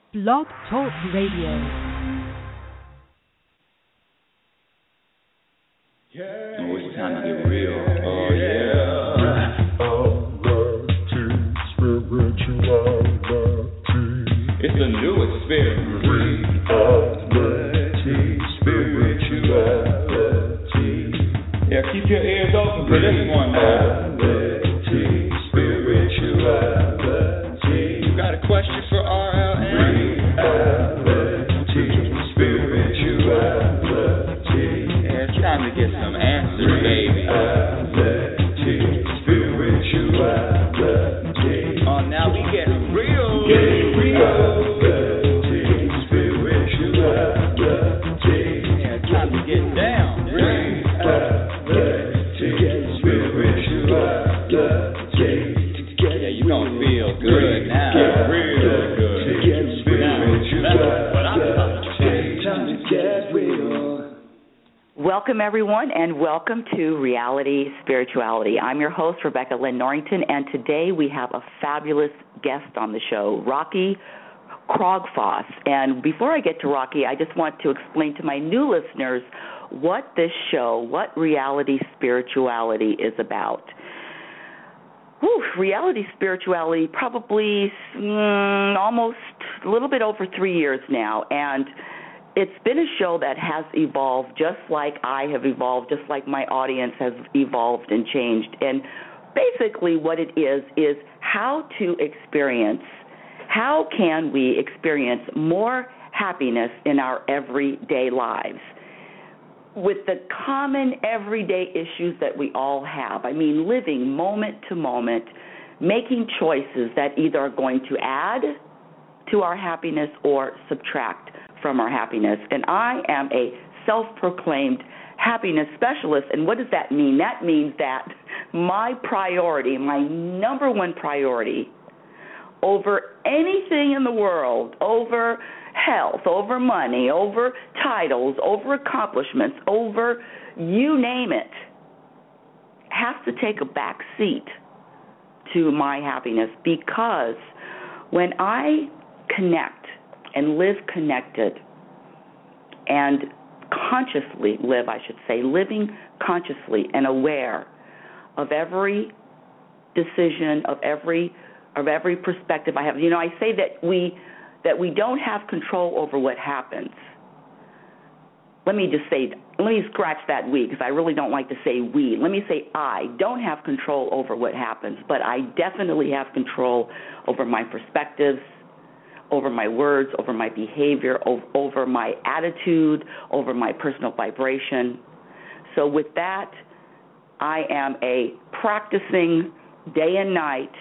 Blog Talk Radio. Oh, it's time to get real. Oh, yeah. It's a new experience. Spirituality. Yeah, keep your ears open for this one now. Spirituality. You got a question for RLN? Spirituality. Yeah, it's time to get some answers, baby. Spirituality. Oh, now we get real. Welcome, everyone, and welcome to Reality Spirituality. I'm your host, Rebecca Lynn Norrington, and today we have a fabulous guest on the show, Rocky Krogfoss. And before I get to Rocky, I just want to explain to my new listeners what this show, what Reality Spirituality is about. Reality Spirituality, probably almost a little bit over 3 years now, and it's been a show that has evolved just like I have evolved, just like my audience has evolved and changed. And basically what it is how can we experience more happiness in our everyday lives with the common everyday issues that we all have. I mean, living moment to moment, making choices that either are going to add to our happiness or subtract from our happiness. And I am a self-proclaimed happiness specialist. And what does that mean? That means that my priority, my number one priority over anything in the world, over health, over money, over titles, over accomplishments, over you name it, has to take a back seat to my happiness, because when I connect and live connected and consciously live, I should say, living consciously and aware of every decision, of every perspective I have. You know, I say that we don't have control over what happens. Let me scratch that we, because I really don't like to say we. Let me say I don't have control over what happens, but I definitely have control over my perspectives, over my words, over my behavior, over my attitude, over my personal vibration. So with that, I am a practicing day and night,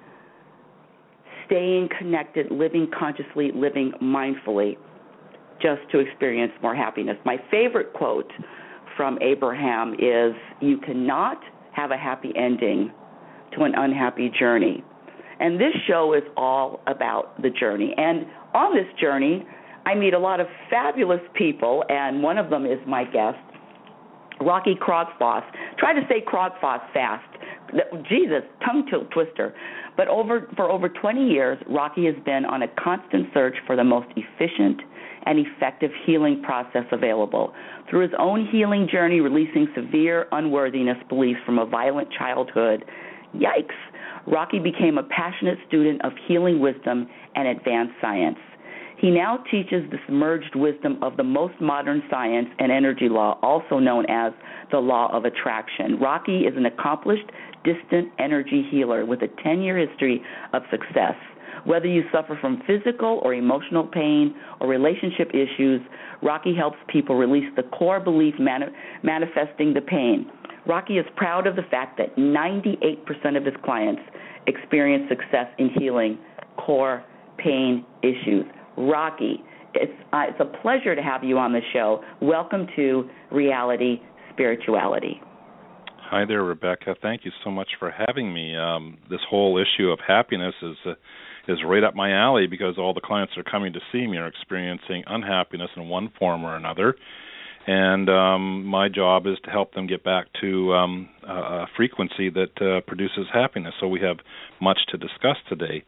staying connected, living consciously, living mindfully, just to experience more happiness. My favorite quote from Abraham is, "You cannot have a happy ending to an unhappy journey." And this show is all about the journey. And on this journey, I meet a lot of fabulous people, and one of them is my guest, Rocky Krogfoss. Try to say Krogfoss fast. Jesus, tongue twister. But for over 20 years, Rocky has been on a constant search for the most efficient and effective healing process available. Through his own healing journey, releasing severe unworthiness beliefs from a violent childhood, yikes, Rocky became a passionate student of healing wisdom and advanced science. He now teaches the submerged wisdom of the most modern science and energy law, also known as the law of attraction. Rocky is an accomplished, distant energy healer with a 10-year history of success. Whether you suffer from physical or emotional pain or relationship issues, Rocky helps people release the core belief manifesting the pain. Rocky is proud of the fact that 98% of his clients experience success in healing core pain issues. Rocky, it's a pleasure to have you on the show. Welcome to Reality Spirituality. Hi there, Rebecca. Thank you so much for having me. This whole issue of happiness is right up my alley, because all the clients that are coming to see me are experiencing unhappiness in one form or another. And my job is to help them get back to a frequency that produces happiness. So we have much to discuss today.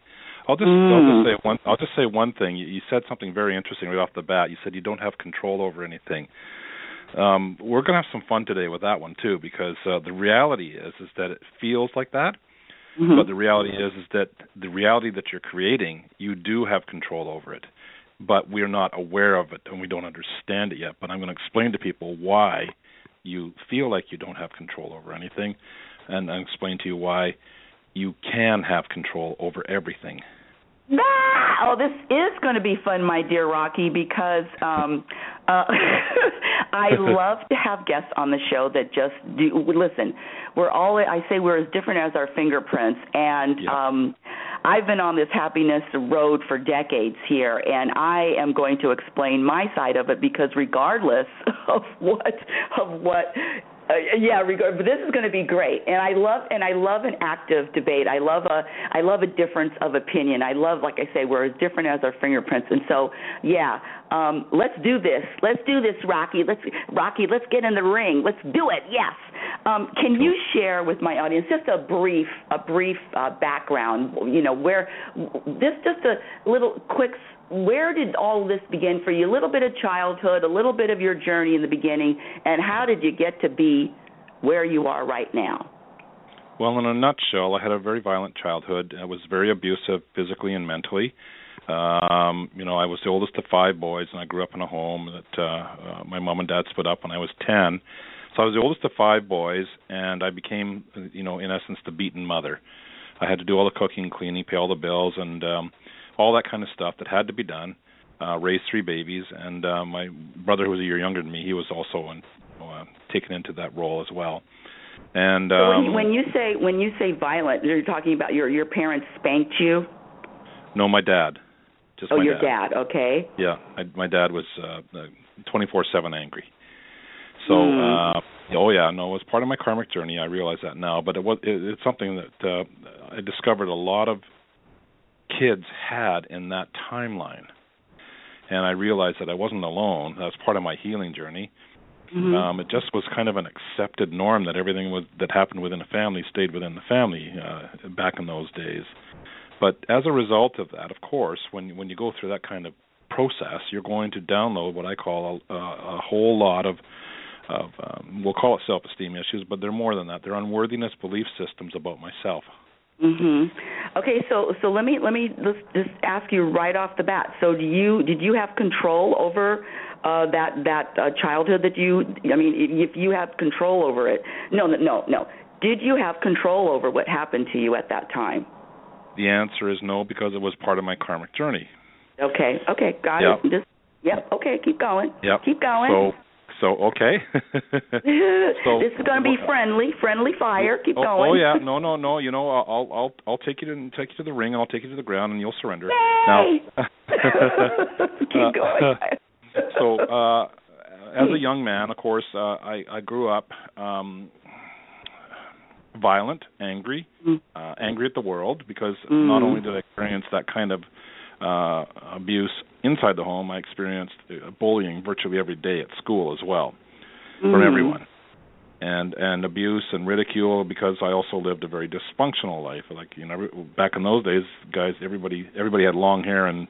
I'll just say one thing. You said something very interesting right off the bat. You said you don't have control over anything. We're going to have some fun today with that one too, because the reality is that it feels like that, but the reality is that the reality that you're creating, you do have control over it, but we're not aware of it and we don't understand it yet. But I'm going to explain to people why you feel like you don't have control over anything, and I'll explain to you why you can have control over everything. Oh, this is going to be fun, my dear Rocky, because I love to have guests on the show that just do. Listen, I say we're as different as our fingerprints, and I've been on this happiness road for decades here, and I am going to explain my side of it, because regardless of what but this is going to be great, and I love an active debate. I love a difference of opinion. I love, like I say, we're as different as our fingerprints, and so let's do this. Let's do this, Rocky. Let's get in the ring. Let's do it. Yes. Can you share with my audience just a brief background? Where this just a little quick. Where did all this begin for you? A little bit of childhood, a little bit of your journey in the beginning, and how did you get to be where you are right now? Well, in a nutshell, I had a very violent childhood. I was very abusive physically and mentally. I was the oldest of 5 boys, and I grew up in a home that my mom and dad split up when I was 10. So I was the oldest of 5 boys, and I became, in essence, the beaten mother. I had to do all the cooking, cleaning, pay all the bills, and all that kind of stuff that had to be done, raised 3 babies, and my brother, who was a year younger than me, he was also taken into that role as well. And so when you say violent, you're talking about your parents spanked you? No, my dad. Just my your dad. Okay. Yeah, my dad was 24/7 angry. So, it was part of my karmic journey. I realize that now, but it's something that I discovered a lot of kids had in that timeline, and I realized that I wasn't alone. That was part of my healing journey. It just was kind of an accepted norm that everything that happened within a family stayed within the family back in those days. But as a result of that, of course, when you go through that kind of process, you're going to download what I call a whole lot of we'll call it self-esteem issues, but they're more than that. They're unworthiness belief systems about myself. Okay, so let me just ask you right off the bat. So did you have control over that childhood that if you have control over it? No. Did you have control over what happened to you at that time? The answer is no, because it was part of my karmic journey. Okay, got it. Okay, keep going. Yep. Keep going. So okay. This is going to be friendly fire. Keep going. Oh yeah, no. I'll take you to the ring, and I'll take you to the ground, and you'll surrender. Yay! Now, keep going. So, as a young man, of course, I grew up violent, angry at the world, because not only did I experience that kind of abuse inside the home, I experienced bullying virtually every day at school as well, from everyone, and abuse and ridicule, because I also lived a very dysfunctional life. Like, back in those days, guys, everybody had long hair and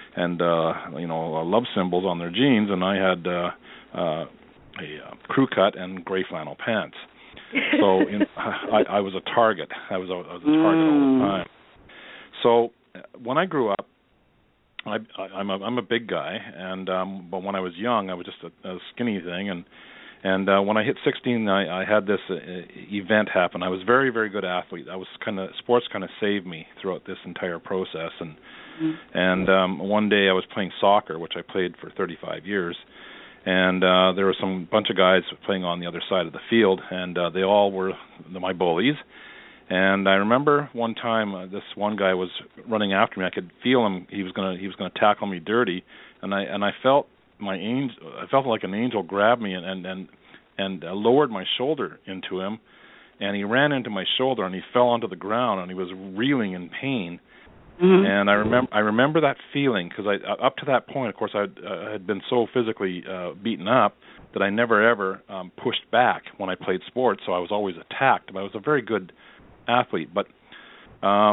love symbols on their jeans, and I had a crew cut and gray flannel pants. So I was a target. I was a target all the time. So when I grew up, I'm a big guy, and but when I was young, I was just a skinny thing, and when I hit 16, I had this event happen. I was a very, very good athlete. Sports kind of saved me throughout this entire process, and one day I was playing soccer, which I played for 35 years, and there were some bunch of guys playing on the other side of the field, and they all were my bullies. And I remember one time this one guy was running after me. I could feel him. He was gonna tackle me dirty, and I felt I felt like an angel grabbed me and lowered my shoulder into him, and he ran into my shoulder and he fell onto the ground and he was reeling in pain. And I remember that feeling, because up to that point, of course, I had been so physically beaten up that I never ever pushed back when I played sports, so I was always attacked. But I was a very good athlete, but I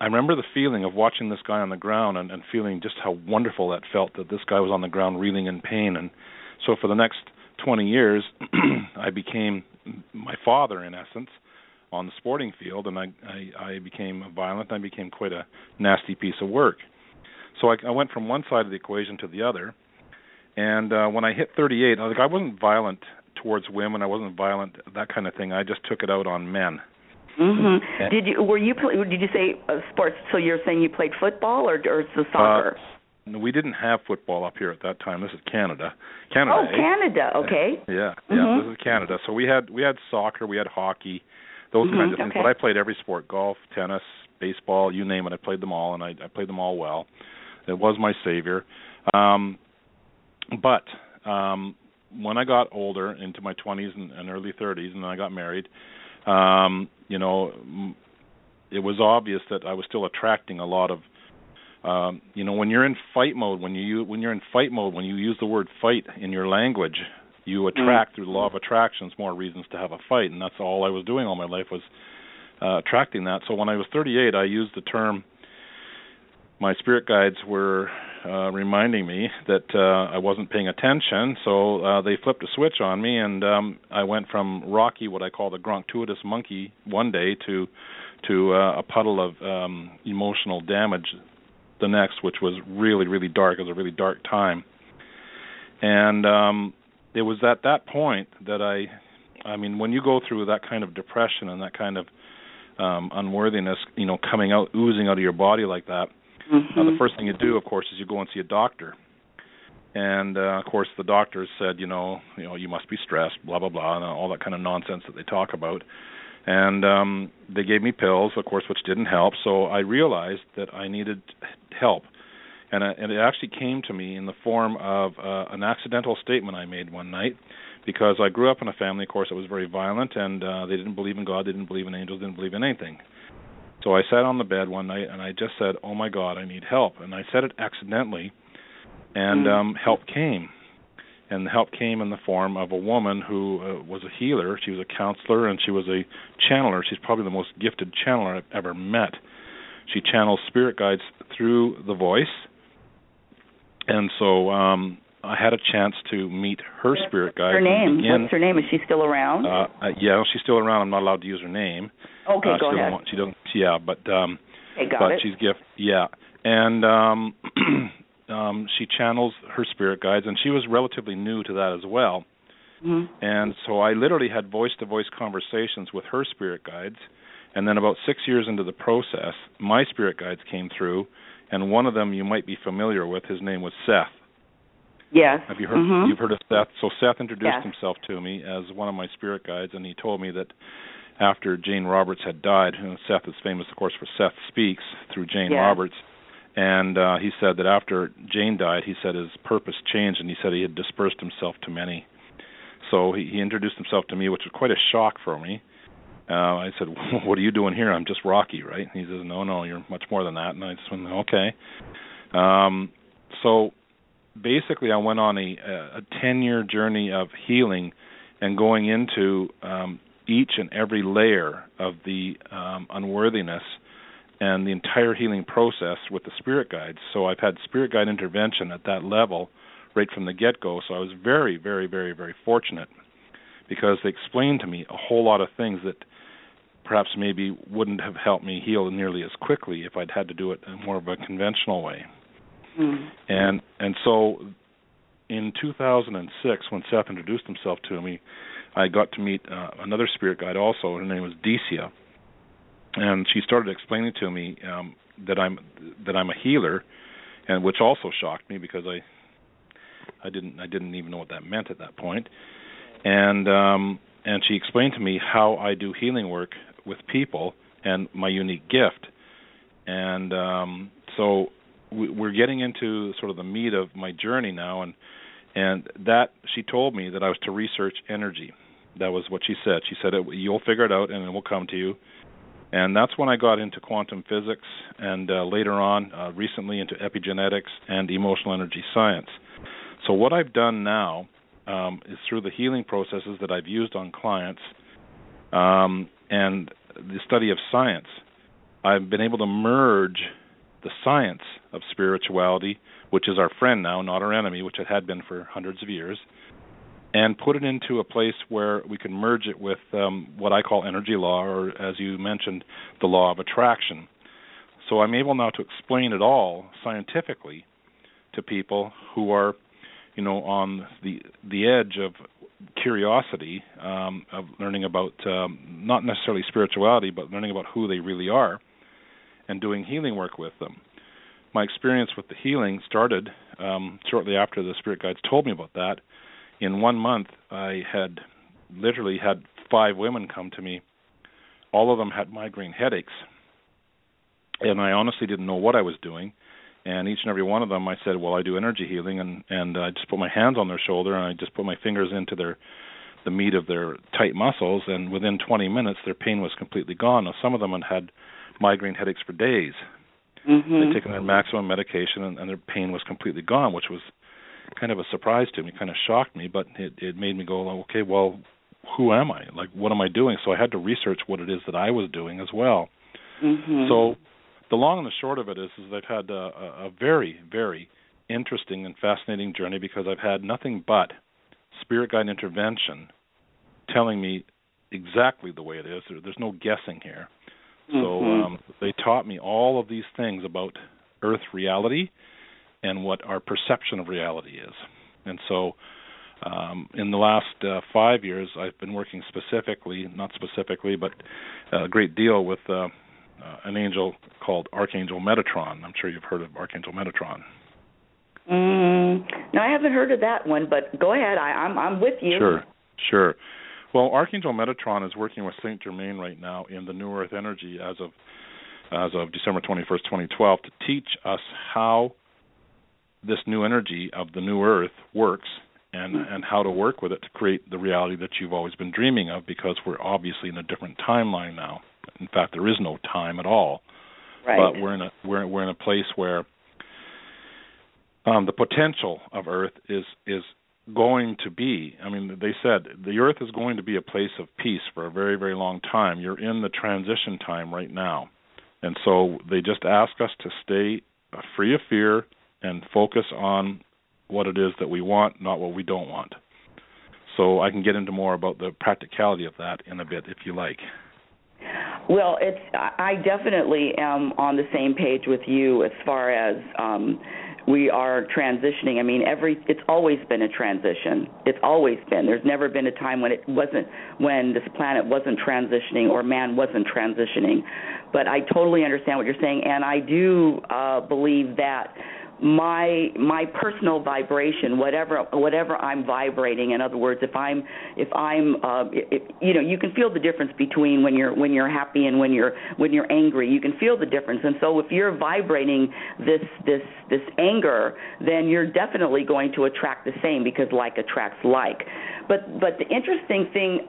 I remember the feeling of watching this guy on the ground and feeling just how wonderful that felt, that this guy was on the ground reeling in pain. And so for the next 20 years, I became my father, in essence, on the sporting field, and I became violent. I became quite a nasty piece of work. So I went from one side of the equation to the other. And when I hit 38, I wasn't violent towards women. I wasn't violent, that kind of thing. I just took it out on men. Mm-hmm. Did you say sports? So you're saying you played football or soccer? We didn't have football up here at that time. This is Canada. Oh, Canada. Okay. Yeah. This is Canada. So we had soccer, we had hockey, those kinds of things. Okay. But I played every sport: golf, tennis, baseball, you name it. I played them all, and I played them all well. It was my savior. But when I got older, into my 20s and early 30s, and then I got married, it was obvious that I was still attracting a lot of, when you're in fight mode, when you use the word fight in your language, you attract through the law of attractions more reasons to have a fight, and that's all I was doing all my life was attracting that. So when I was 38, I used the term. My spirit guides were reminding me that I wasn't paying attention, so they flipped a switch on me, and I went from Rocky, what I call the gruntuitous monkey, one day to a puddle of emotional damage the next, which was really, really dark. It was a really dark time. And it was at that point that I mean, when you go through that kind of depression and that kind of unworthiness, coming out, oozing out of your body like that, the first thing you do, of course, is you go and see a doctor. And, of course, the doctors said, you must be stressed, blah, blah, blah, and all that kind of nonsense that they talk about. And they gave me pills, of course, which didn't help. So I realized that I needed help. And it actually came to me in the form of an accidental statement I made one night, because I grew up in a family, of course, that was very violent, and they didn't believe in God, they didn't believe in angels, didn't believe in anything. So I sat on the bed one night, and I just said, oh, my God, I need help. And I said it accidentally, and help came. And the help came in the form of a woman who was a healer. She was a counselor, and she was a channeler. She's probably the most gifted channeler I've ever met. She channels spirit guides through the voice. And so I had a chance to meet her spirit guide. Her name? What's her name? Is she still around? Yeah, she's still around. I'm not allowed to use her name. Okay, go ahead. She doesn't. Yeah, but she's gift. Yeah, and she channels her spirit guides, and she was relatively new to that as well. And so I literally had voice-to-voice conversations with her spirit guides, and then about 6 years into the process, my spirit guides came through, and one of them you might be familiar with. His name was Seth. Yes. Have you heard? You've heard of Seth? So Seth introduced himself to me as one of my spirit guides, and he told me that after Jane Roberts had died, and Seth is famous, of course, for Seth Speaks through Jane Roberts, and he said that after Jane died, he said his purpose changed, and he said he had dispersed himself to many. So he introduced himself to me, which was quite a shock for me. I said, what are you doing here? I'm just Rocky, right? And he says, no, you're much more than that. And I just went, okay. So basically I went on a 10-year journey of healing and going into each and every layer of the unworthiness and the entire healing process with the spirit guides. So I've had spirit guide intervention at that level right from the get-go. So I was very, very, very, very fortunate because they explained to me a whole lot of things that perhaps maybe wouldn't have helped me heal nearly as quickly if I'd had to do it in more of a conventional way. And so in 2006, when Seth introduced himself to me, I got to meet another spirit guide also. Her name was Decia, and she started explaining to me that I'm a healer, and which also shocked me because I didn't even know what that meant at that point. And she explained to me how I do healing work with people and my unique gift. And so we're getting into sort of the meat of my journey now, and that she told me that I was to research energy. That was what she said. She said, you'll figure it out and it will come to you. And that's when I got into quantum physics and later on, recently into epigenetics and emotional energy science. So what I've done now is through the healing processes that I've used on clients and the study of science. I've been able to merge the science of spirituality, which is our friend now, not our enemy, which it had been for hundreds of years, and put it into a place where we can merge it with what I call energy law, or as you mentioned, the law of attraction. So I'm able now to explain it all scientifically to people who are, on the edge of curiosity, of learning about not necessarily spirituality, but learning about who they really are, and doing healing work with them. My experience with the healing started shortly after the spirit guides told me about that. In 1 month, I had literally had 5 women come to me. All of them had migraine headaches, and I honestly didn't know what I was doing. And each and every one of them, I said, well, I do energy healing, and I just put my hands on their shoulder, and I just put my fingers into the meat of their tight muscles, and within 20 minutes, their pain was completely gone. Now, some of them had migraine headaches for days. Mm-hmm. They'd taken their maximum medication, and their pain was completely gone, which was kind of a surprise to me, kind of shocked me, but it made me go, okay, well, who am I? Like, what am I doing? So I had to research what it is that I was doing as well. Mm-hmm. So the long and the short of it is I've had a very, very interesting and fascinating journey, because I've had nothing but spirit guide intervention telling me exactly the way it is. There's no guessing here. Mm-hmm. So they taught me all of these things about Earth reality and what our perception of reality is. And so in the last 5 years, I've been working not specifically, but a great deal with an angel called Archangel Metatron. I'm sure you've heard of Archangel Metatron. No, I haven't heard of that one, but go ahead. I'm with you. Sure. Well, Archangel Metatron is working with Saint Germain right now in the New Earth Energy as of December 21st, 2012, to teach us how this new energy of the new Earth works and how to work with it to create the reality that you've always been dreaming of, because we're obviously in a different timeline now. In fact, there is no time at all. Right. But we're in a place where the potential of Earth is going to be, they said the Earth is going to be a place of peace for a very, very long time. You're in the transition time right now. And so they just ask us to stay free of fear and focus on what it is that we want, not what we don't want. So I can get into more about the practicality of that in a bit, if you like. Well, I definitely am on the same page with you as far as we are transitioning. It's always been a transition. It's always been. There's never been a time when this planet wasn't transitioning or man wasn't transitioning. But I totally understand what you're saying, and I do believe that my personal vibration, whatever I'm vibrating. In other words, if I'm you can feel the difference between when you're happy and when you're angry. You can feel the difference. And so if you're vibrating this anger, then you're definitely going to attract the same, because like attracts like. But the interesting thing,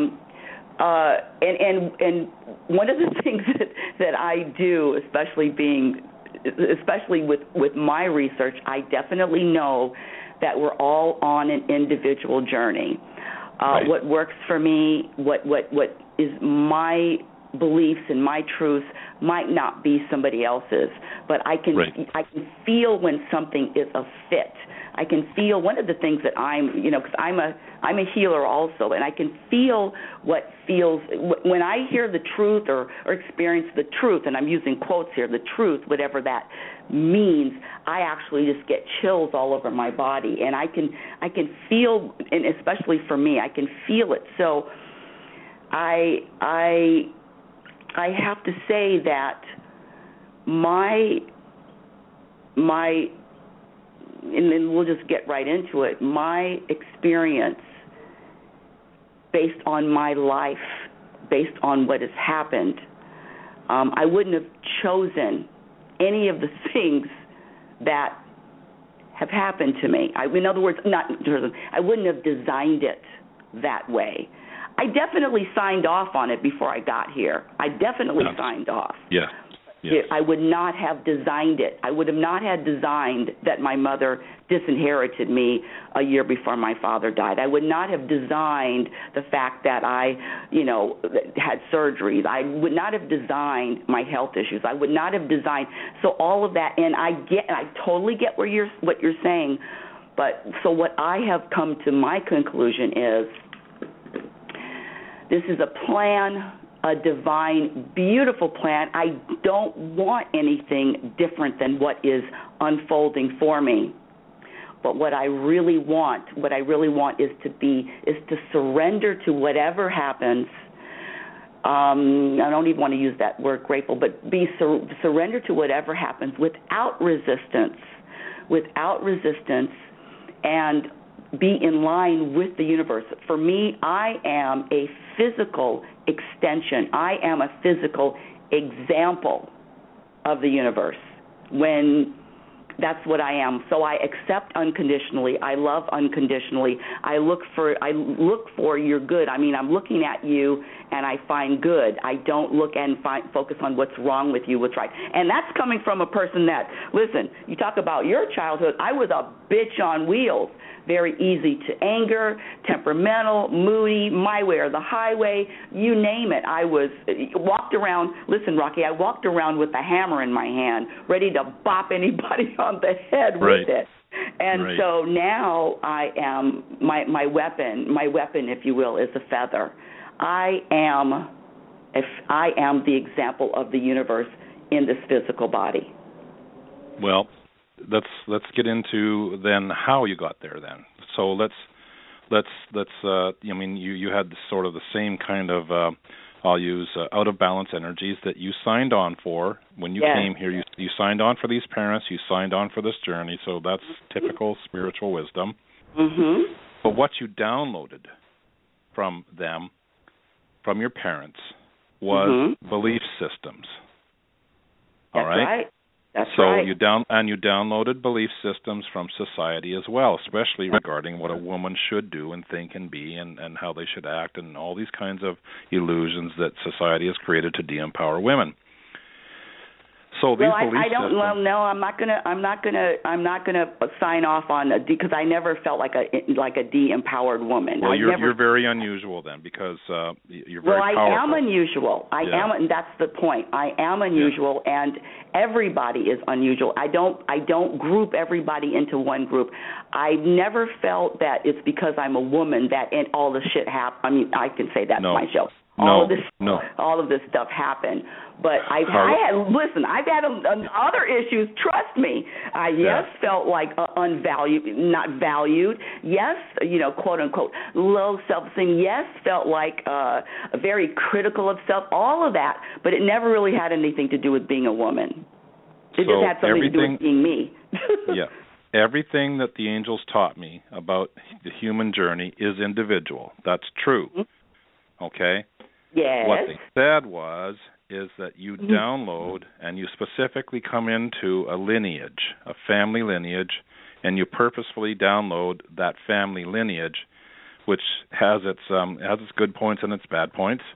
and one of the things that I do, especially with my research, I definitely know that we're all on an individual journey. Right. What works for me, what is my beliefs and my truth might not be somebody else's, but I can feel when something is a fit. I can feel one of the things that because I'm a healer also, and I can feel what feels when I hear the truth or experience the truth, and I'm using quotes here, the truth, whatever that means. I actually just get chills all over my body, and I can feel, and especially for me, I can feel it. So I have to say that my and then we'll just get right into it. My experience, based on my life, based on what has happened, I wouldn't have chosen any of the things that have happened to me. In other words, I wouldn't have designed it that way. I definitely signed off on it before I got here. I definitely signed off. Yeah. Yes. I would not have designed it. I would have not had designed that my mother disinherited me a year before my father died. I would not have designed the fact that I, had surgeries. I would not have designed my health issues. I would not have designed, so all of that, and I totally get what you're saying, but so what I have come to my conclusion is this is a plan, a divine, beautiful plan. I don't want anything different than what is unfolding for me. But what I really want is to surrender to whatever happens. I don't even want to use that word, grateful, but surrender to whatever happens without resistance, and be in line with the universe. For me, I am a physical extension. I am a physical example of the universe. That's what I am. So I accept unconditionally. I love unconditionally. I look for your good. I mean, I'm looking at you and I find good. I don't look and focus on what's wrong with you, what's right. And that's coming from a person that, listen, you talk about your childhood. I was a bitch on wheels. Very easy to anger, temperamental, moody, my way or the highway, you name it. I walked around, listen, Rocky, I walked around with a hammer in my hand, ready to bop anybody on the head with it. And so now I am, my weapon, if you will, is a feather. I am the example of the universe in this physical body. Well, let's get into then how you got there then. So let's you had sort of the same kind of I'll use out of balance energies that you signed on for when you came here. You signed on for these parents, you signed on for this journey, so that's typical spiritual wisdom. Mm-hmm. But what you downloaded from them, from your parents, was belief systems. All right? That's so right. you downloaded belief systems from society as well, especially regarding what a woman should do and think and be, and how they should act, and all these kinds of illusions that society has created to de-empower women. So these belief systems. No, I'm not gonna sign off on because I never felt like a de-empowered woman. Well, you're very unusual then, because you're very powerful. Well, I am unusual. I am, and that's the point. I am unusual, and everybody is unusual. I don't group everybody into one group. I never felt that it's because I'm a woman that all this shit happened. I mean, I can say that to myself. All of this stuff happened. But I've had other issues. Trust me. I felt like unvalued, not valued. Yes, quote unquote low self-esteem. Yes, felt like very critical of self. All of that, but it never really had anything to do with being a woman. It just had something to do with being me. Everything that the angels taught me about the human journey is individual. That's true. Mm-hmm. Okay. Yes. What they said is that you download and you specifically come into a lineage, a family lineage, and you purposefully download that family lineage, which has its good points and its bad points.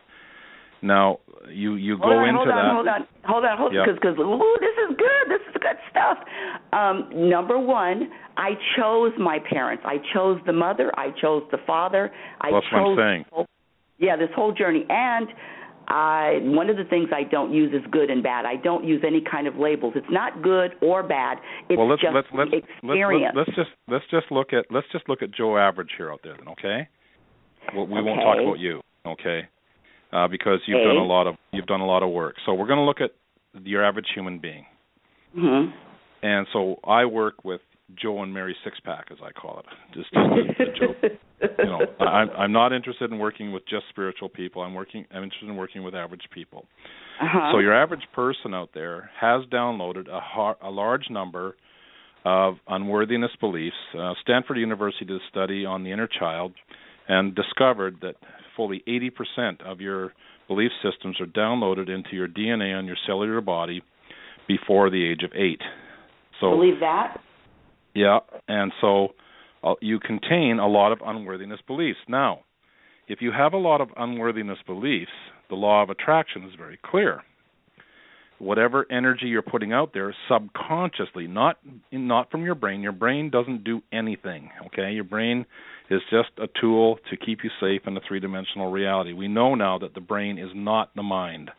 Now you go into that. Hold on, because this is good. This is good stuff. Number one, I chose my parents. I chose the mother. I chose the father. That's what I'm saying. This whole journey. And one of the things I don't use is good and bad. I don't use any kind of labels. It's not good or bad. It's experience. Let's just look at Joe Average here out there then, okay? We won't talk about you, okay? Because you've done a lot of work. So we're going to look at your average human being. Mm-hmm. And so I work with Joe and Mary Sixpack, as I call it. Just a joke. I'm not interested in working with just spiritual people. I'm interested in working with average people. Uh-huh. So your average person out there has downloaded a large number of unworthiness beliefs. Stanford University did a study on the inner child and discovered that fully 80% of your belief systems are downloaded into your DNA on your cellular body before the age of 8. So believe that? Yeah, and so you contain a lot of unworthiness beliefs. Now, if you have a lot of unworthiness beliefs, the law of attraction is very clear. whatever energy you're putting out there subconsciously, not from your brain. Your brain doesn't do anything, okay? Your brain is just a tool to keep you safe in a three-dimensional reality. We know now that the brain is not the mind.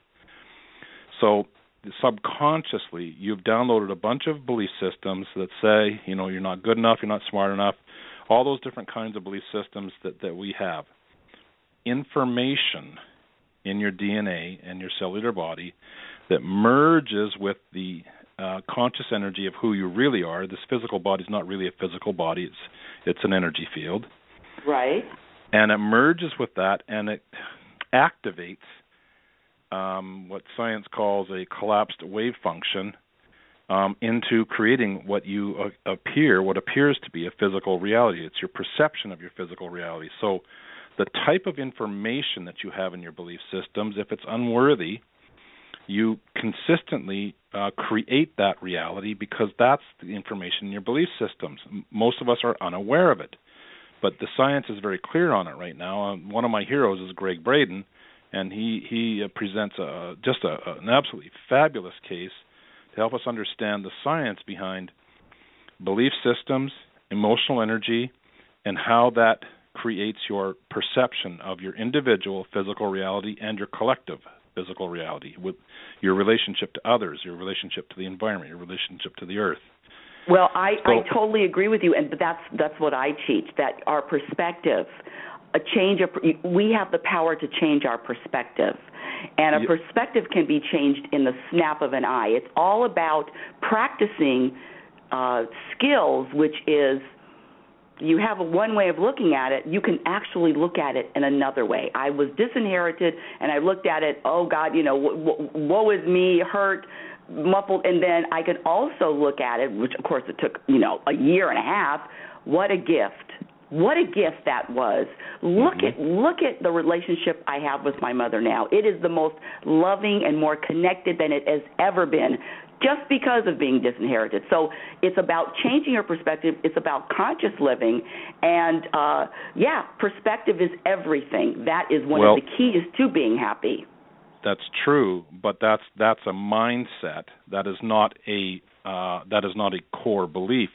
So subconsciously, you've downloaded a bunch of belief systems that say, you're not good enough, you're not smart enough, all those different kinds of belief systems that we have. Information in your DNA and your cellular body that merges with the conscious energy of who you really are. This physical body is not really a physical body. It's an energy field. Right. And it merges with that, and it activates what science calls a collapsed wave function into creating what appears to be a physical reality. It's your perception of your physical reality. So the type of information that you have in your belief systems, if it's unworthy, you consistently create that reality because that's the information in your belief systems. Most of us are unaware of it, but the science is very clear on it right now. One of my heroes is Greg Braden, and he presents an absolutely fabulous case to help us understand the science behind belief systems, emotional energy, and how that creates your perception of your individual physical reality and your collective physical reality, with your relationship to others, your relationship to the environment, your relationship to the earth. Well, I totally agree with you, and that's what I teach, that our perspective, we have the power to change our perspective. And a perspective can be changed in the snap of an eye. It's all about practicing skills, which is you have one way of looking at it. You can actually look at it in another way. I was disinherited, and I looked at it, oh, God, woe is me, hurt, muffled. And then I could also look at it, which, of course, it took, a year and a half. What a gift. What a gift that was. Look at the relationship I have with my mother now. It is the most loving and more connected than it has ever been, just because of being disinherited. So it's about changing your perspective. It's about conscious living. And, perspective is everything. That is one of the keys to being happy. That's true, but that's a mindset. That is not a core belief.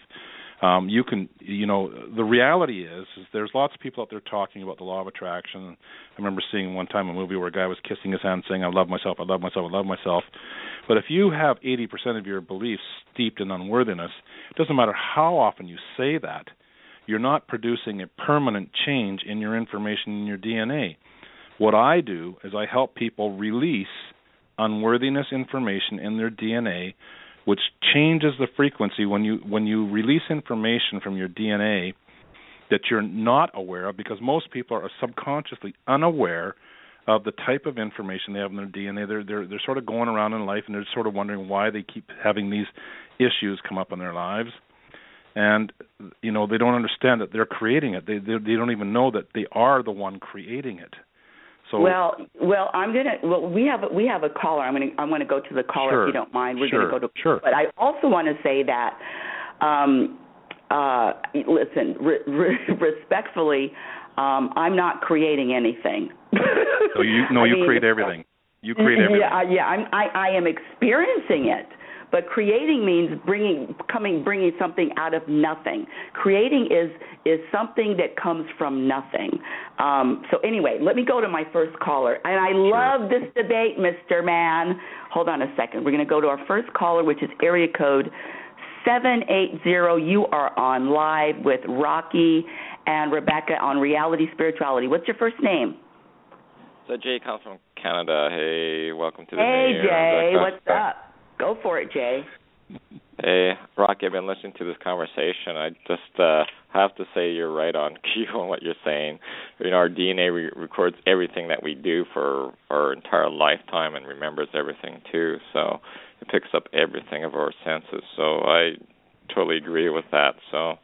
The reality is there's lots of people out there talking about the law of attraction. I remember seeing one time a movie where a guy was kissing his hand saying, I love myself, I love myself, I love myself. But if you have 80% of your beliefs steeped in unworthiness, it doesn't matter how often you say that, you're not producing a permanent change in your information in your DNA. What I do is I help people release unworthiness information in their DNA, which changes the frequency when you release information from your DNA that you're not aware of, because most people are subconsciously unaware of the type of information they have in their DNA. They're sort of going around in life and they're sort of wondering why they keep having these issues come up in their lives. And they don't understand that they're creating it. They don't even know that they are the one creating it. So we have a caller. I'm gonna go to the caller, sure, if you don't mind. We're sure, gonna go to. Sure. But I also want to say that, listen, respectfully, I'm not creating anything. You create everything. You create everything. I am experiencing it. But creating means bringing something out of nothing. Creating is something that comes from nothing. So anyway, let me go to my first caller. And I love this debate, Mr. Man. Hold on a second. We're going to go to our first caller, which is area code 780. You are on live with Rocky and Rebecca on Reality Spirituality. What's your first name? So Jay comes from Canada. Hey, welcome to the Hey, new year. Jay, what's up? Go for it, Jay. Hey, Rocky, I've been listening to this conversation. I just have to say you're right on cue on what you're saying. Our DNA records everything that we do for our entire lifetime and remembers everything, too. So it picks up everything of our senses. So I totally agree with that. So,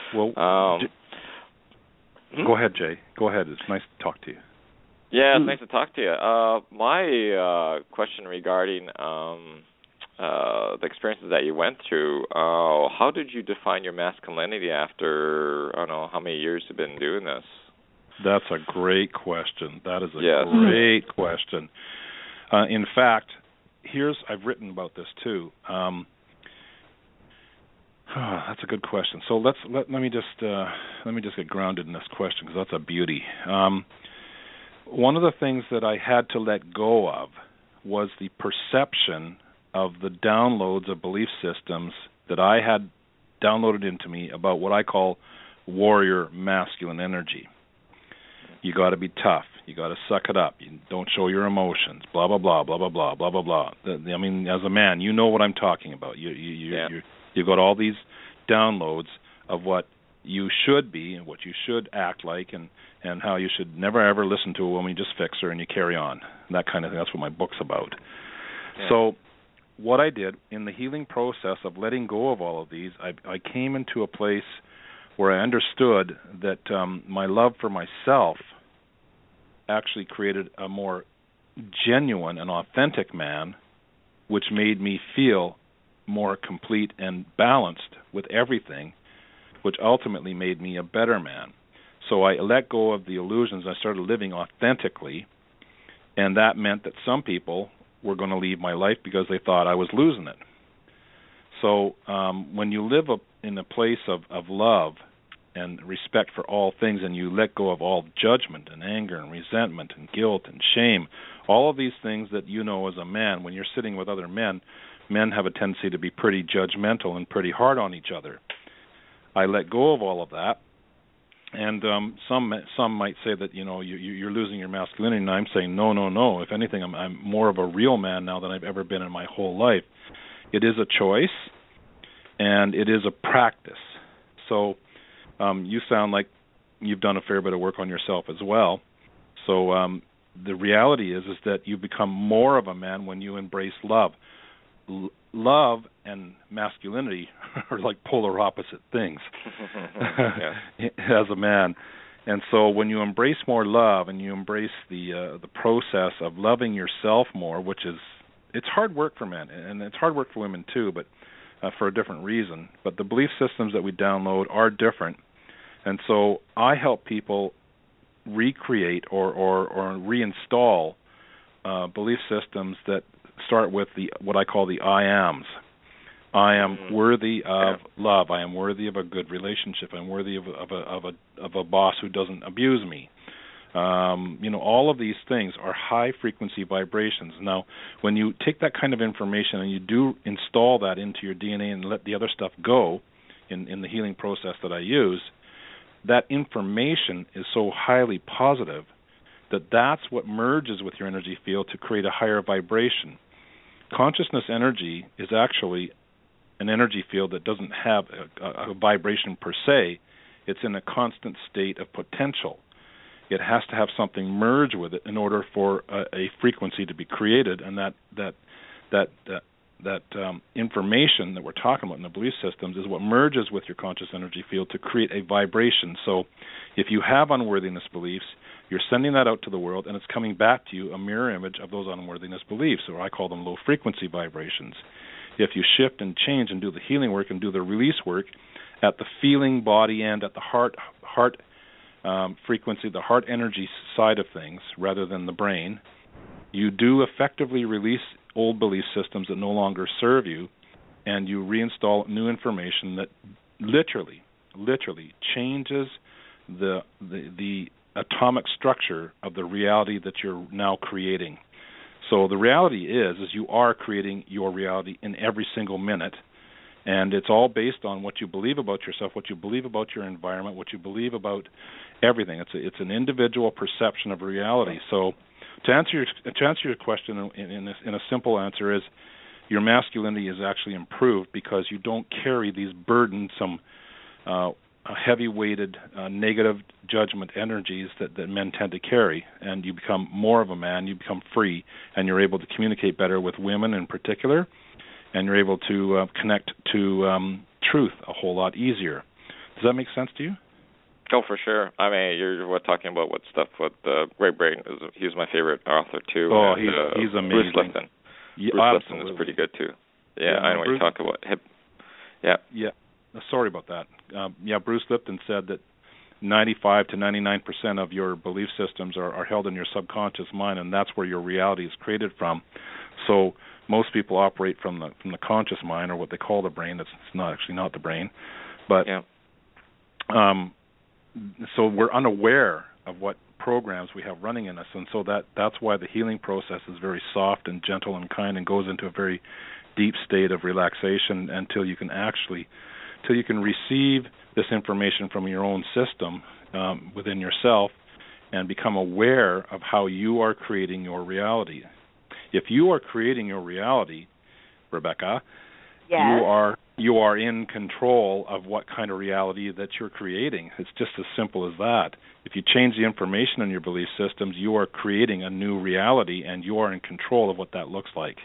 go ahead, Jay. Go ahead. It's nice to talk to you. Yeah, it's nice to talk to you. My question regarding the experiences that you went through, how did you define your masculinity after, I don't know, how many years you've been doing this? That's a great question. That is a great question. In fact, I've written about this too. That's a good question. So let me just get grounded in this question, because that's a beauty. One of the things that I had to let go of was the perception of the downloads of belief systems that I had downloaded into me about what I call warrior masculine energy. You got to be tough. You got to suck it up. You don't show your emotions. Blah blah blah blah blah blah blah blah blah. I mean, as a man, you know what I'm talking about. You've got all these downloads of what you should be and what you should act like, and how you should never ever listen to a woman. You just fix her and you carry on. That kind of thing. That's what my book's about. Yeah. So what I did in the healing process of letting go of all of these, I came into a place where I understood that my love for myself actually created a more genuine and authentic man, which made me feel more complete and balanced with everything, which ultimately made me a better man. So I let go of the illusions. I started living authentically, and that meant that some people were going to leave my life because they thought I was losing it. So when you live in a place of love and respect for all things, and you let go of all judgment and anger and resentment and guilt and shame, all of these things that you know as a man, when you're sitting with other men have a tendency to be pretty judgmental and pretty hard on each other. I let go of all of that, and some might say that you're losing your masculinity, and I'm saying no. If anything, I'm more of a real man now than I've ever been in my whole life. It is a choice, and it is a practice. So you sound like you've done a fair bit of work on yourself as well. So the reality is that you become more of a man when you embrace love. Love and masculinity are like polar opposite things as a man. And so when you embrace more love and you embrace the process of loving yourself more, which is, it's hard work for men, and it's hard work for women too, but for a different reason. But the belief systems that we download are different. And so I help people recreate or reinstall belief systems that start with what I call the I ams. I am worthy of love. I am worthy of a good relationship. I'm worthy of a boss who doesn't abuse me. All of these things are high frequency vibrations. Now, when you take that kind of information and you do install that into your DNA and let the other stuff go in the healing process that I use, that information is so highly positive that's what merges with your energy field to create a higher vibration. Consciousness energy is actually an energy field that doesn't have a vibration per se. It's in a constant state of potential. It has to have something merge with it in order for a frequency to be created, and that information that we're talking about in the belief systems is what merges with your conscious energy field to create a vibration. So if you have unworthiness beliefs, you're sending that out to the world, and it's coming back to you, a mirror image of those unworthiness beliefs, or I call them low-frequency vibrations. If you shift and change and do the healing work and do the release work at the feeling body end, at the heart frequency, the heart energy side of things, rather than the brain, you do effectively release old belief systems that no longer serve you, and you reinstall new information that literally changes the atomic structure of the reality that you're now creating. So the reality is you are creating your reality in every single minute, and it's all based on what you believe about yourself, what you believe about your environment, what you believe about everything. It's an individual perception of reality. So to answer your question in a simple answer is your masculinity is actually improved because you don't carry these burdensome heavy-weighted negative judgment energies that men tend to carry, and you become more of a man, you become free, and you're able to communicate better with women in particular, and you're able to connect to truth a whole lot easier. Does that make sense to you? Oh, for sure. I mean, you're talking about what stuff with Gregg Braden. He's my favorite author, too. Oh, he's amazing. Bruce Lipton. Yeah, Bruce Lipton is pretty good, too. Yeah, I know what you talk about. Yeah. Sorry about that. Bruce Lipton said that 95 to 99% of your belief systems are held in your subconscious mind, and that's where your reality is created from. So most people operate from the conscious mind, or what they call the brain. It's not actually not the brain, but so we're unaware of what programs we have running in us, and so that's why the healing process is very soft and gentle and kind, and goes into a very deep state of relaxation until you can receive this information from your own system within yourself and become aware of how you are creating your reality. If you are creating your reality, Rebecca, yes. you are in control of what kind of reality that you're creating. It's just as simple as that. If you change the information in your belief systems, you are creating a new reality, and you are in control of what that looks like.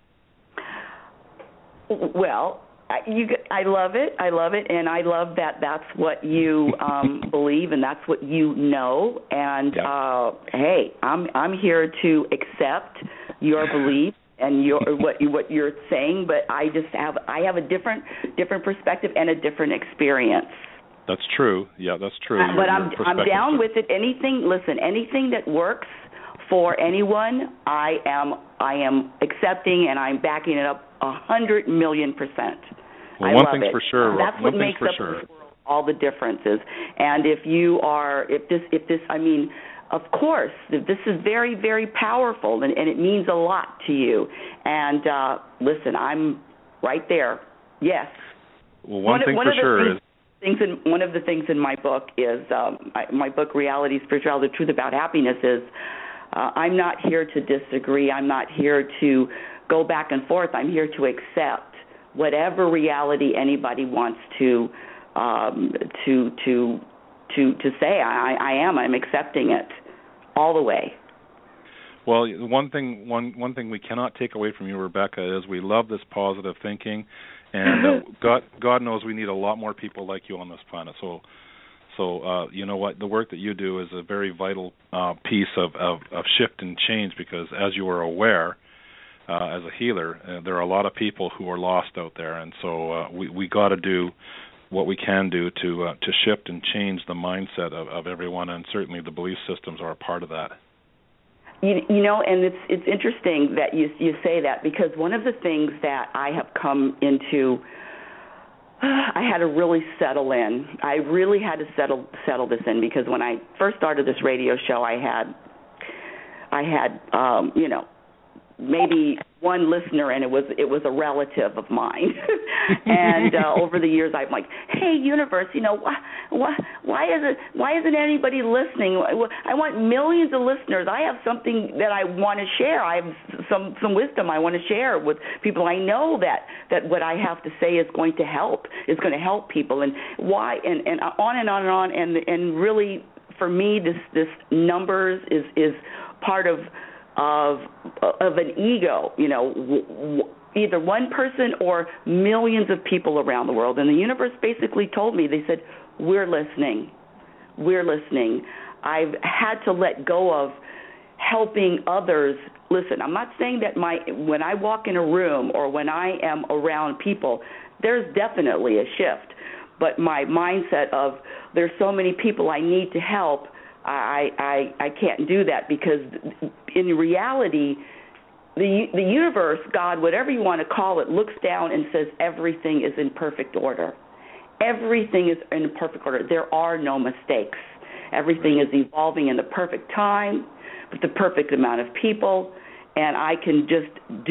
Well, I love it. I love it, and I love that that's what you believe, and that's what you know. And hey, I'm here to accept your belief and what you're saying, but I have a different perspective and a different experience. That's true. Yeah, that's true. But I'm down with it. Anything that works for anyone, I am accepting, and I'm backing it up 100 million%. Well, one thing's for sure. That's what makes up this world, all the differences. And if this, I mean, of course, this is very, very powerful, and it means a lot to you. And listen, I'm right there. Yes. Well, one thing for sure is. One of the things in my book is my book, Reality, Spirituality, The Truth About Happiness, is I'm not here to disagree. I'm not here to go back and forth. I'm here to accept whatever reality anybody wants to say. I'm accepting it all the way. Well, one thing we cannot take away from you, Rebecca, is we love this positive thinking. And God knows we need a lot more people like you on this planet. So you know what? The work that you do is a very vital piece of shift and change, because as you are aware, as a healer, there are a lot of people who are lost out there. And so we got to do what we can do to shift and change the mindset of everyone, and certainly the belief systems are a part of that. You know, and it's interesting that you say that, because one of the things that I have come into, I had to really settle in. I really had to settle this in, because when I first started this radio show, I had you know, maybe one listener, and it was a relative of mine. And over the years, I'm like, hey, universe, you know, why isn't anybody listening? I want millions of listeners. I have something that I want to share. I have some wisdom I want to share with people. I know that what I have to say is going to help people. And why? And on and on and on. And really, for me, this numbers is part of an ego, you know, either one person or millions of people around the world. And the universe basically told me, they said, we're listening. I've had to let go of helping others. Listen, I'm not saying that when I walk in a room or when I am around people, there's definitely a shift. But my mindset of there's so many people I need to help, I can't do that, because in reality, the universe, God, whatever you want to call it, looks down and says everything is in perfect order. Everything is in perfect order. There are no mistakes. Everything is evolving in the perfect time with the perfect amount of people, and I can just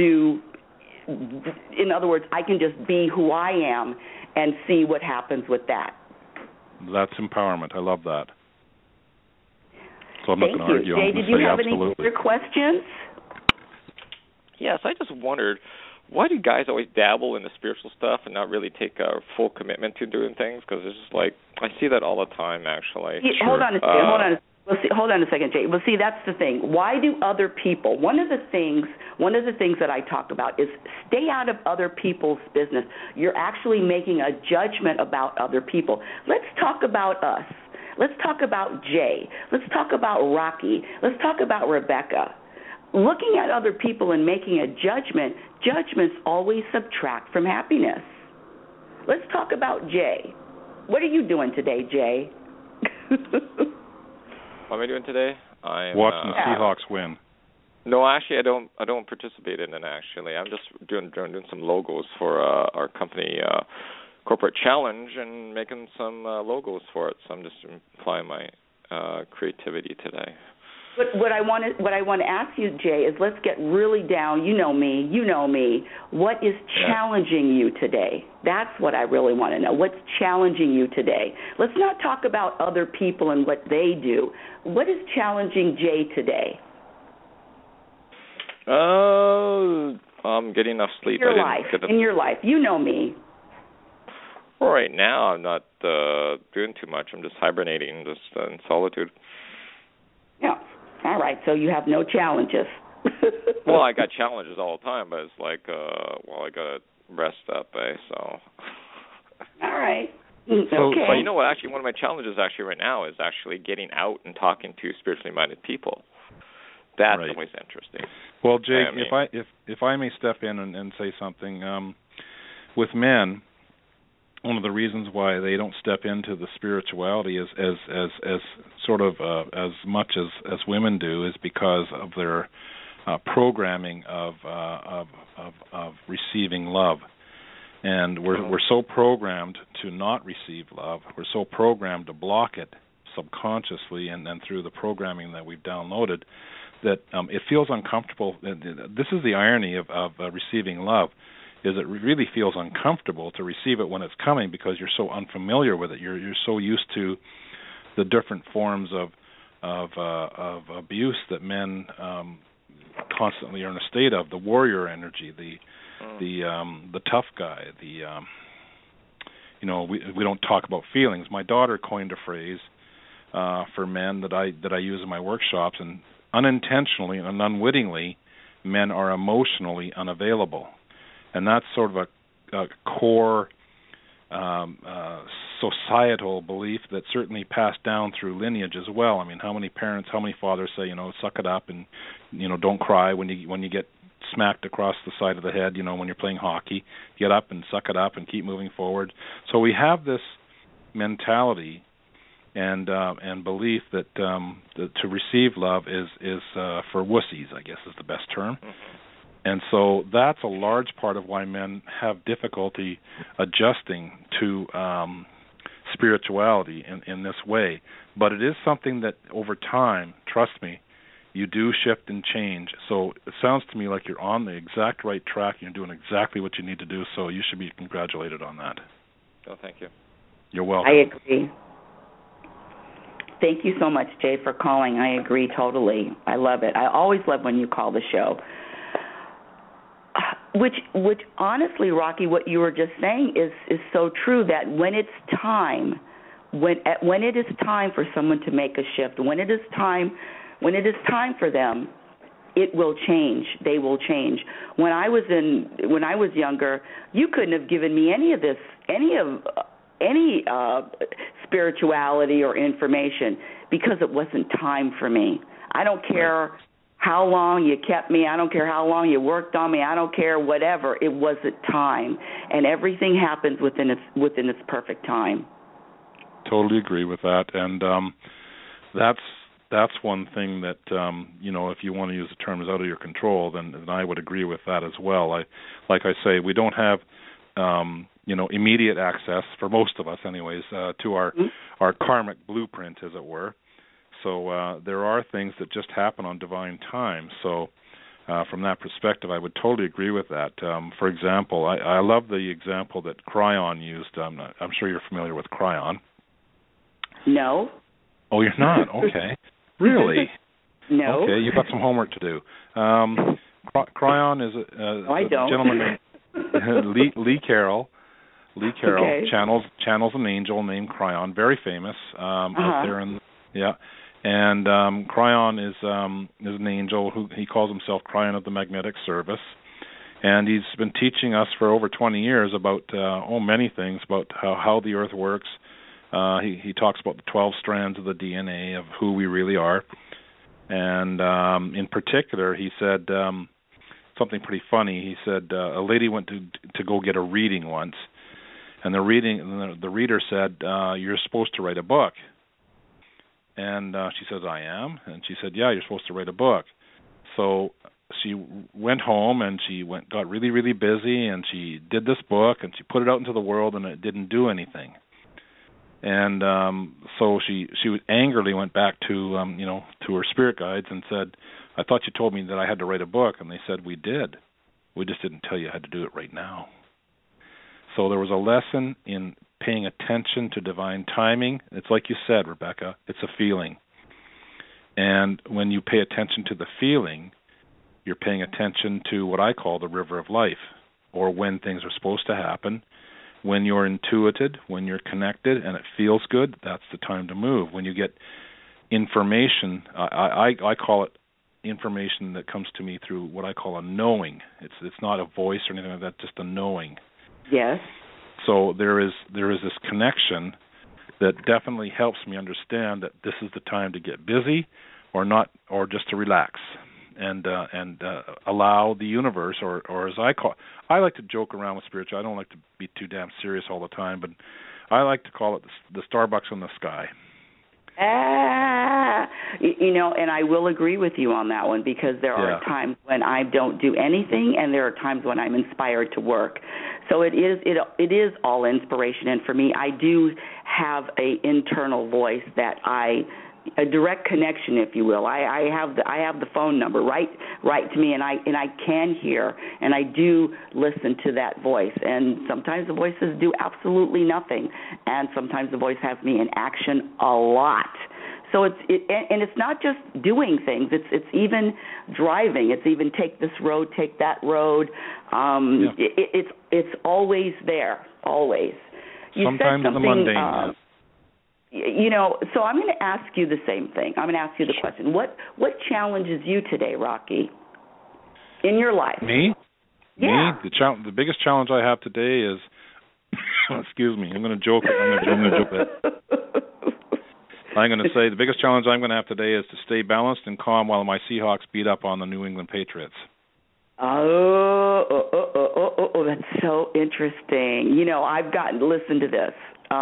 in other words, I can just be who I am and see what happens with that. That's empowerment. I love that. So I'm not going to argue. Jay, did you have any other questions? Yes, I just wondered, why do guys always dabble in the spiritual stuff and not really take a full commitment to doing things? Because it's just like, I see that all the time, actually. Yeah, hold on a second. Hold on a second, Jay. Well, see, that's the thing. Why do other people? One of the things that I talk about is stay out of other people's business. You're actually making a judgment about other people. Let's talk about us. Let's talk about Jay. Let's talk about Rocky. Let's talk about Rebecca. Looking at other people and making a judgment, judgments always subtract from happiness. Let's talk about Jay. What are you doing today, Jay? What am I doing today? Watching the Seahawks win. No, actually, I don't participate in it. Actually, I'm just doing some logos for our company, Corporate Challenge, and making some logos for it. So I'm just applying my creativity today. But what I want to ask you, Jay, is let's get really down. You know me. What is challenging you today? That's what I really want to know. What's challenging you today? Let's not talk about other people and what they do. What is challenging Jay today? I'm getting enough sleep. In your life. You know me. Well, right now, I'm not doing too much. I'm just hibernating, just in solitude. Yeah. All right. So you have no challenges. Well, I got challenges all the time, but it's like, I got to rest up, so. All right. Okay. But you know what? Actually, one of my challenges right now is actually getting out and talking to spiritually minded people. That's always interesting. Well, Jake, if I may step in and say something, with men, one of the reasons why they don't step into the spirituality as sort of as much as women do is because of their programming of receiving love. And we're so programmed to not receive love. We're so programmed to block it subconsciously and through the programming that we've downloaded that it feels uncomfortable. This is the irony of receiving love, is it really feels uncomfortable to receive it when it's coming because you're so unfamiliar with it. You're so used to the different forms of abuse that men constantly are in a state of, the warrior energy, the tough guy, we don't talk about feelings. My daughter coined a phrase for men that I use in my workshops, and unintentionally and unwittingly, men are emotionally unavailable. And that's sort of a core societal belief that certainly passed down through lineage as well. I mean, how many parents, how many fathers say, suck it up and, don't cry when you get smacked across the side of the head, when you're playing hockey. Get up and suck it up and keep moving forward. So we have this mentality and belief that to receive love is for wussies, I guess is the best term. Mm-hmm. And so that's a large part of why men have difficulty adjusting to spirituality in this way. But it is something that over time, trust me, you do shift and change. So it sounds to me like you're on the exact right track. You're doing exactly what you need to do, so you should be congratulated on that. Oh, thank you. You're welcome. I agree. Thank you so much, Jay, for calling. I agree totally. I love it. I always love when you call the show. Which honestly, Rocky, what you were just saying is so true, that when it's time, when it is time for someone to make a shift, when it is time for them, it will change. They will change. When I was younger, you couldn't have given me any spirituality or information because it wasn't time for me. I don't care how long you kept me. I don't care how long you worked on me. I don't care, whatever. It wasn't time, and everything happens within its perfect time. Totally agree with that, and that's one thing that if you want to use the term is out of your control, then I would agree with that as well. Like I say, we don't have immediate access, for most of us anyways, to our karmic blueprint, as it were. So there are things that just happen on divine time. So from that perspective, I would totally agree with that. For example, I love the example that Cryon used. I'm sure you're familiar with Cryon. No. Oh, you're not? Okay. Really? No. Okay, you've got some homework to do. Cryon is a gentleman named Lee Carroll. Lee Carroll channels an angel named Cryon, very famous out there And Cryon is an angel who he calls himself Cryon of the Magnetic Service, and he's been teaching us for over 20 years about many things about how the Earth works. He talks about the 12 strands of the DNA of who we really are, and in particular, he said something pretty funny. He said a lady went to go get a reading once, and the reader said, "You're supposed to write a book." And she says, "I am?" And she said, "Yeah, you're supposed to write a book." So she went home and got really, really busy, and she did this book and she put it out into the world, and it didn't do anything. And so she angrily went back to to her spirit guides and said, "I thought you told me that I had to write a book." And they said, "We did. We just didn't tell you I had to do it right now." So there was a lesson in paying attention to divine timing. It's like you said, Rebecca, it's a feeling. And when you pay attention to the feeling, you're paying attention to what I call the river of life, or when things are supposed to happen. When you're intuited, when you're connected and it feels good, that's the time to move. When you get information, I call it information that comes to me through what I call a knowing. It's not a voice or anything like that, just a knowing. Yes. So there is this connection that definitely helps me understand that this is the time to get busy, or not, or just to relax and allow the universe, or as I like to joke around with spiritual. I don't like to be too damn serious all the time, but I like to call it the Starbucks in the sky. And I will agree with you on that one, because there are times when I don't do anything, and there are times when I'm inspired to work. So it is all inspiration, and for me, I do have a internal voice that a direct connection, if you will. I have the phone number right to me, and I can hear, and I do listen to that voice. And sometimes the voices do absolutely nothing, and sometimes the voice has me in action a lot. So it's not just doing things. It's even driving. It's even take this road, take that road. It's always there, always. You sometimes said the mundane. So I'm going to ask you the same thing. I'm going to ask you the question. What challenges you today, Rocky, in your life? Me? Yeah. Me? The biggest challenge I have today is, excuse me, I'm going to joke it. I'm going to say the biggest challenge I'm going to have today is to stay balanced and calm while my Seahawks beat up on the New England Patriots. Oh, that's so interesting. I've gotten to listen to this.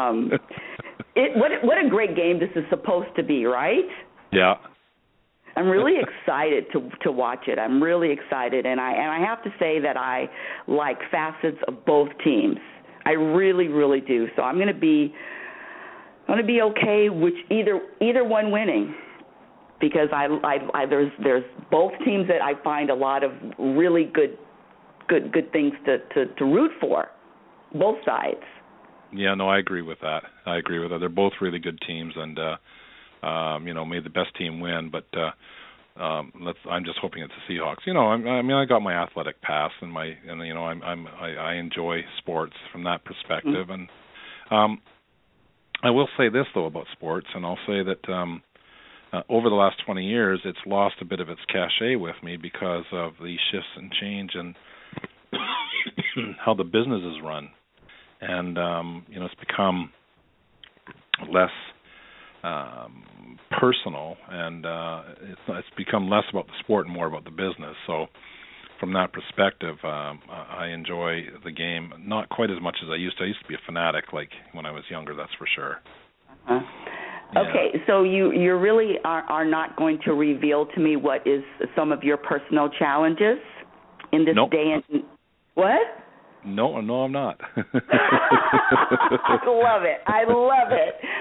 What a great game this is supposed to be, right? Yeah. I'm really excited to watch it. I'm really excited, and I have to say that I like facets of both teams. I really, really do. So I'm going to be okay with either one winning, because there's both teams that I find a lot of really good things to root for, both sides. Yeah, no, I agree with that. They're both really good teams, and may the best team win. But I'm just hoping it's the Seahawks. I got my athletic past, and I enjoy sports from that perspective. Mm-hmm. And I will say this though about sports, and I'll say that over the last 20 years, it's lost a bit of its cachet with me because of the shifts and change and how the business is run. And it's become less personal, and it's become less about the sport and more about the business. So from that perspective, I enjoy the game not quite as much as I used to. I used to be a fanatic, like when I was younger, that's for sure. Uh-huh. Yeah. Okay, so you really are not going to reveal to me what is some of your personal challenges in this day and what? No, I'm not. I love it. I love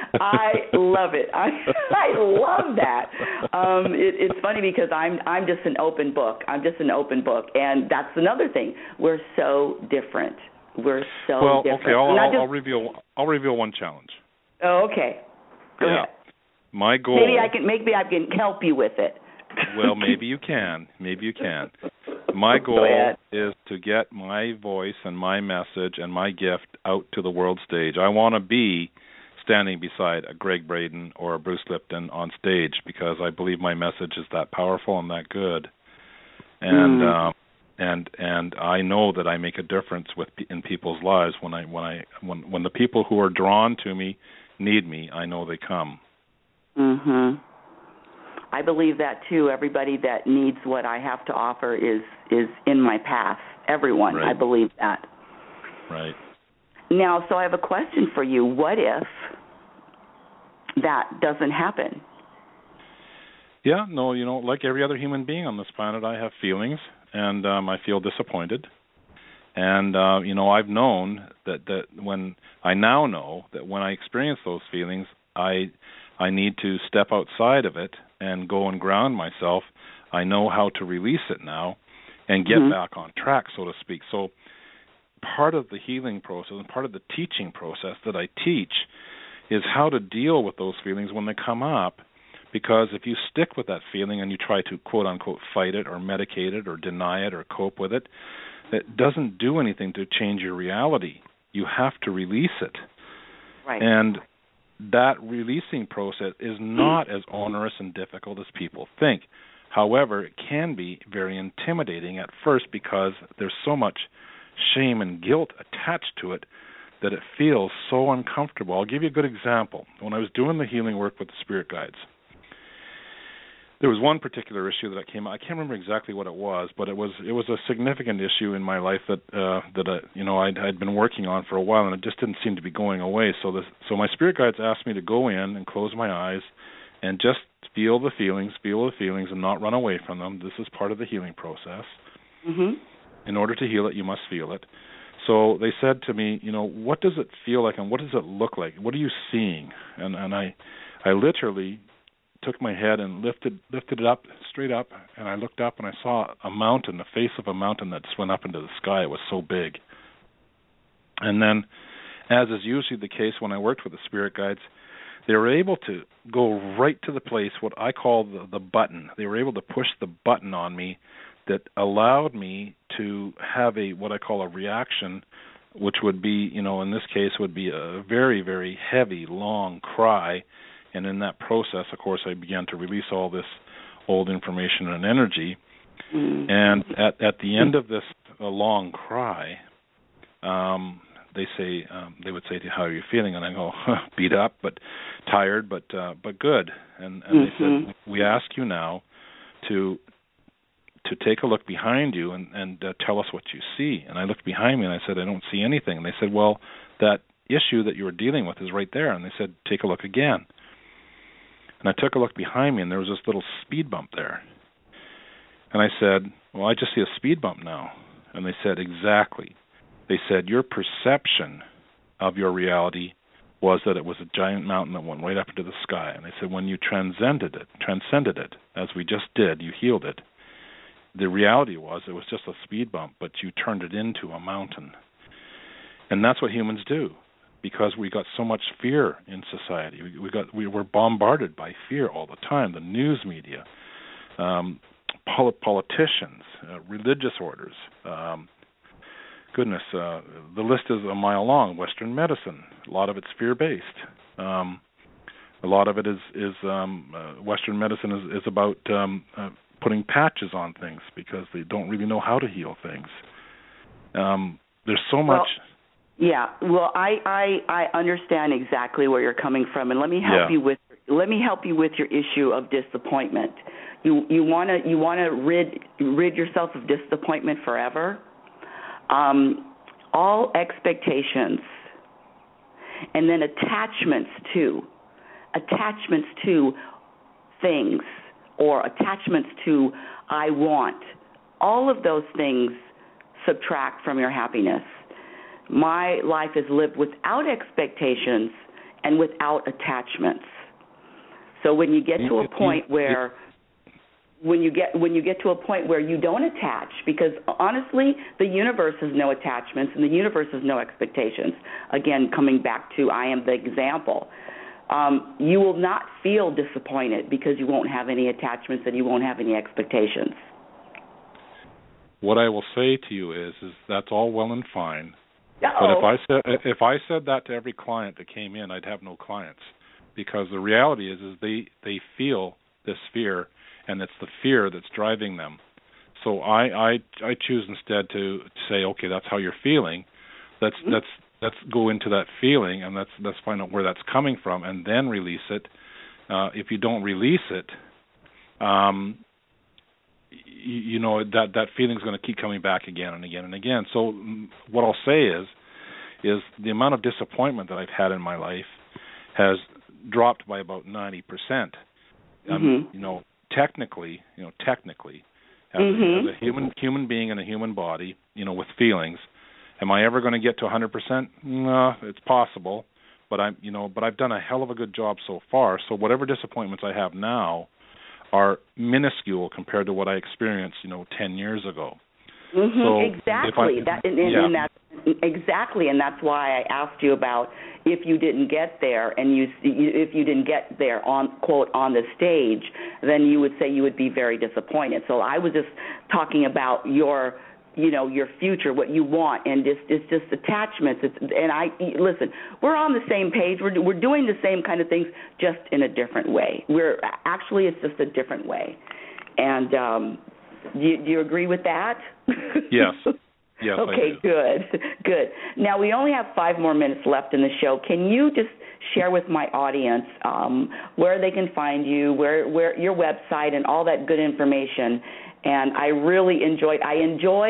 that. It's funny because I'm just an open book. And that's another thing. We're so different. We're so different. Okay, I'll reveal one challenge. Oh, okay. Go ahead. My goal. Maybe I can help you with it. Well, maybe you can. My goal is to get my voice and my message and my gift out to the world stage. I want to be standing beside a Greg Braden or a Bruce Lipton on stage, because I believe my message is that powerful and that good. And and I know that I make a difference in people's lives when the people who are drawn to me need me. I know they come. Mhm. I believe that too. Everybody that needs what I have to offer is in my path. Everyone, right. I believe that. Right. Now, so I have a question for you. What if that doesn't happen? Yeah, no, like every other human being on this planet, I have feelings, and I feel disappointed. And I've known that when I now know that when I experience those feelings, I need to step outside of it and go and ground myself. I know how to release it now and get back on track, so to speak. So part of the healing process and part of the teaching process that I teach is how to deal with those feelings when they come up. Because if you stick with that feeling and you try to, quote-unquote, fight it or medicate it or deny it or cope with it, it doesn't do anything to change your reality. You have to release it. Right. And that releasing process is not as onerous and difficult as people think. However, it can be very intimidating at first because there's so much shame and guilt attached to it that it feels so uncomfortable. I'll give you a good example. When I was doing the healing work with the spirit guides, there was one particular issue that came up. I can't remember exactly what it was, but it was a significant issue in my life that I'd been working on for a while, and it just didn't seem to be going away. So my spirit guides asked me to go in and close my eyes and just feel the feelings, and not run away from them. This is part of the healing process. Mm-hmm. In order to heal it, you must feel it. So they said to me, what does it feel like, and what does it look like? What are you seeing? And I literally took my head and lifted it up, straight up, and I looked up and I saw a mountain, the face of a mountain that just went up into the sky. It was so big. And then, as is usually the case when I worked with the spirit guides, they were able to go right to the place, what I call the button. They were able to push the button on me that allowed me to have what I call a reaction, which would be, in this case, would be a very, very heavy, long cry. And in that process, of course, I began to release all this old information and energy. And at the end of this long cry, they would say to you, "How are you feeling?" And I go, "Beat up, but tired, but good." And they said, "We ask you now to take a look behind you and tell us what you see." And I looked behind me and I said, "I don't see anything." And they said, "Well, that issue that you were dealing with is right there." And they said, "Take a look again." And I took a look behind me, and there was this little speed bump there. And I said, "Well, I just see a speed bump now." And they said, "Exactly." They said, "Your perception of your reality was that it was a giant mountain that went right up into the sky." And they said, "When you transcended it, as we just did, you healed it, the reality was it was just a speed bump, but you turned it into a mountain." And that's what humans do. Because we got so much fear in society. We were bombarded by fear all the time. The news media, politicians, religious orders. The list is a mile long. Western medicine, a lot of it's fear-based. A lot of it is Western medicine is about putting patches on things because they don't really know how to heal things. There's so much. Yeah, well, I understand exactly where you're coming from, and let me help you with your issue of disappointment. You want to rid yourself of disappointment forever. All expectations, and then attachments to things or attachments to I want. All of those things subtract from your happiness. My life is lived without expectations and without attachments. So when you get to a point where you don't attach, because honestly, the universe has no attachments and the universe has no expectations. Again, coming back to I am the example. You will not feel disappointed because you won't have any attachments and you won't have any expectations. What I will say to you is that's all well and fine. Uh-oh. But if I said that to every client that came in, I'd have no clients, because the reality is they feel this fear, and it's the fear that's driving them. So I choose instead to say, okay, that's how you're feeling. Let's go into that feeling, and let's find out where that's coming from, and then release it. If you don't release it, that feeling's going to keep coming back again and again and again. So what I'll say is the amount of disappointment that I've had in my life has dropped by about 90%. technically, as a human being in a human body, with feelings, am I ever going to get to 100%? No, it's possible, but I've done a hell of a good job so far. So whatever disappointments I have now are minuscule compared to what I experienced, 10 years ago. Exactly. Exactly, and that's why I asked you about if you didn't get there, and if you didn't get there on quote on the stage, then you would say you would be very disappointed. So I was just talking about your future, what you want, and it's just attachments. Listen, we're on the same page. We're doing the same kind of things, just in a different way. It's just a different way. And do you agree with that? Yes. Yes. Okay, good. Now, we only have 5 more minutes left in the show. Can you just share with my audience where they can find you, where your website, and all that good information? And I really enjoyed. I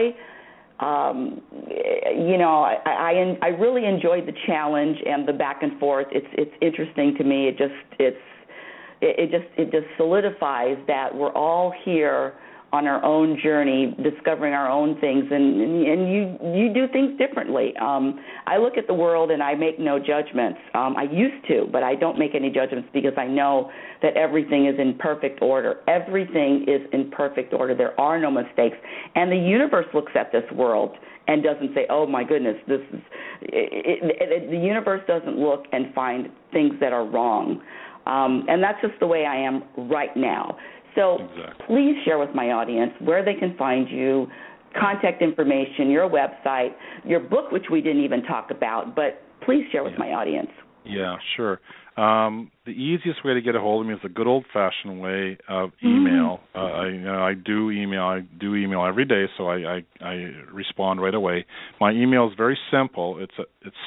really enjoyed the challenge and the back and forth. It's interesting to me. It just solidifies that we're all here on our own journey, discovering our own things, and you do things differently. I look at the world and I make no judgments. I used to, but I don't make any judgments because I know that everything is in perfect order. Everything is in perfect order. There are no mistakes. And the universe looks at this world and doesn't say, oh, my goodness, this is the universe doesn't look and find things that are wrong. And that's just the way I am right now. So Please share with my audience where they can find you, contact information, your website, your book, which we didn't even talk about, but please share with my audience. Yeah, sure. The easiest way to get a hold of me is the good old-fashioned way of email. I do email every day, so I respond right away. My email is very simple. It's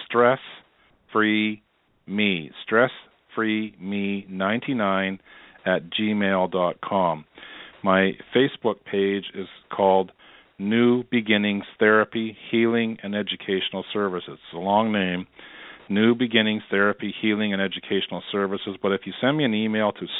stressfreeme, stressfreeme99@gmail.com. My Facebook page is called New Beginnings Therapy, Healing, and Educational Services. It's a long name, New Beginnings Therapy, Healing, and Educational Services. But if you send me an email to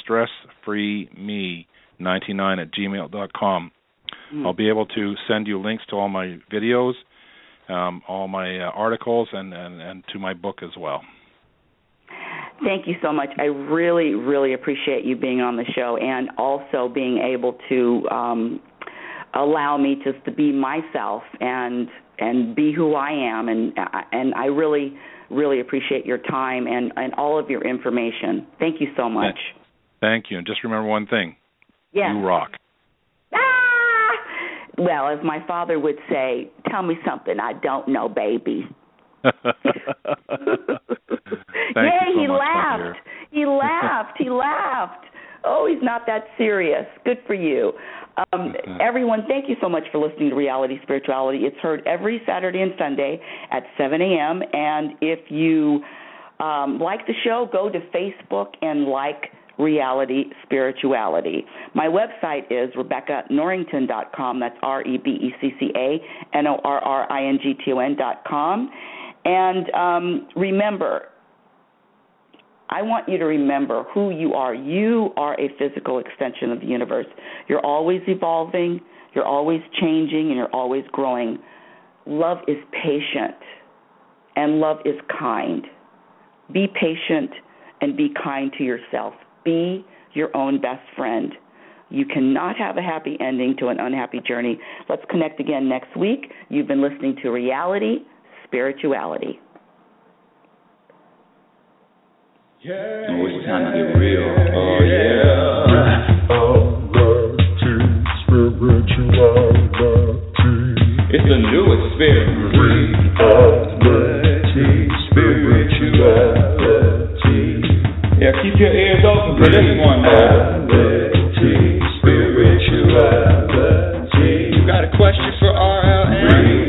stressfreeme99@gmail.com, I'll be able to send you links to all my videos, all my articles, and to my book as well. Thank you so much. I really, really appreciate you being on the show and also being able to allow me just to be myself and be who I am. And I really, really appreciate your time and all of your information. Thank you so much. Thank you. And just remember one thing. Yes. You rock. Well, as my father would say, tell me something I don't know, baby. He laughed. He laughed. Oh, he's not that serious. Good for you. Everyone, thank you so much for listening to Reality Spirituality. It's heard every Saturday and Sunday at 7 a.m. And if you like the show, go to Facebook and like Reality Spirituality. My website is RebeccaNorrington.com. That's RebeccaNorrington.com. And remember, I want you to remember who you are. You are a physical extension of the universe. You're always evolving, you're always changing, and you're always growing. Love is patient, and love is kind. Be patient and be kind to yourself. Be your own best friend. You cannot have a happy ending to an unhappy journey. Let's connect again next week. You've been listening to Reality Spirituality. Yeah. Oh, it's time to get real. Oh, yeah. It's a new experience. Spirituality. Yeah, keep your ears open for this one now. Spirituality. You got a question for RLN?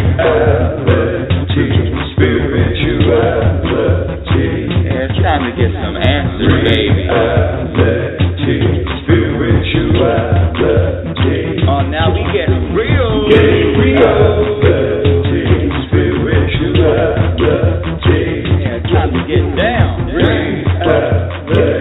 Spirituality. Yeah, it's time to get some answers, baby. Spirituality. Oh, now we get real. Spirituality. Yeah, it's time to get down.